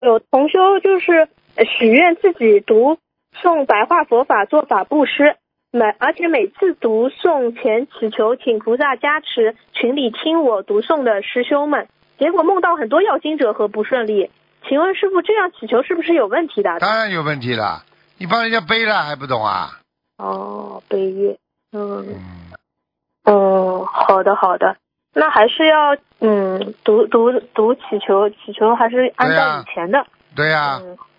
有同修就是许愿自己读诵白话佛法做法布施，而且每次读诵前祈求请菩萨加持群里听我读诵的师兄们，结果梦到很多要经者和不顺利。请问师父，这样祈求是不是有问题的？ 当然有问题了，你帮人家背了还不懂啊？ 哦，背业，好的好的，那还是要读祈求还是按照以前的。 对呀、